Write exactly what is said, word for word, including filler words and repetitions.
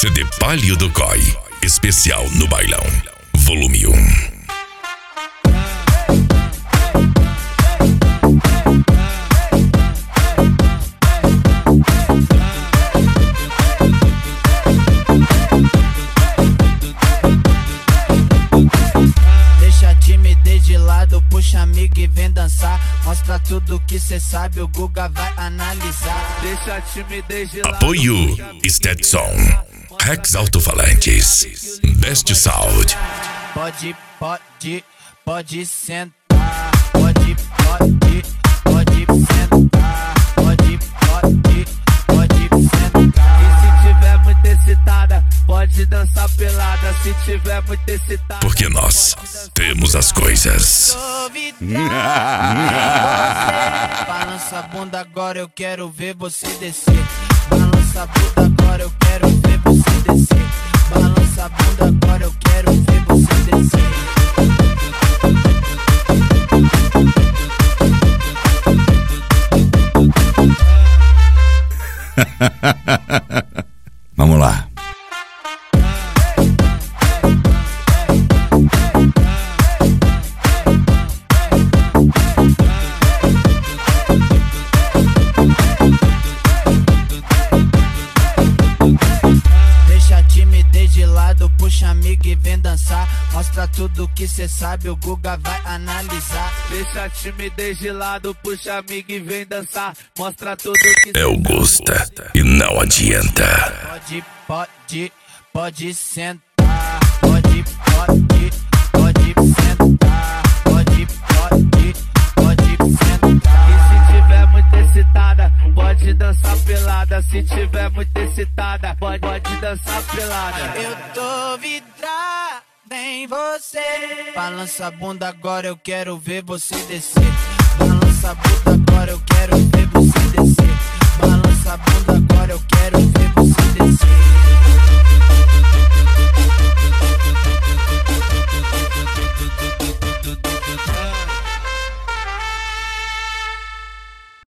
C D Palio do C O I, especial no bailão, volume um. De lado, puxa amigo e vem dançar. Mostra tudo que cê sabe, o Guga vai analisar. Deixa a timidez de lado. Apoio Stetson, Rex Alto-Falantes, Best Sound. Pode, pode, pode sentar. Pode, pode, pode sentar. Pode, pode, pode sentar. E se tiver muito excitada, pode dançar pelada. Se tiver muito excitada, porque nós temos as coisas. Balança a bunda agora, eu quero ver você descer. Balança a bunda agora, eu quero ver você descer. Balança a bunda agora, eu quero ver você descer. Vamos lá. Deixa a timidez de lado, puxa amigo e vem dançar. Mostra tudo que cê sabe, o Guga vai analisar. Deixa a timidez de lado, puxa amigo e vem dançar. Mostra tudo que cê É o gosta e não adianta. Pode, pode, pode sentar. Pode, pode, pode sentar. Pode, pode, pode sentar. E se tiver muito excitada, pode dançar pelada. Se tiver muito excitada, pode, pode dançar pelada. Eu tô vidrada em você. Balança a bunda agora, eu quero ver você descer. Balança a bunda agora, eu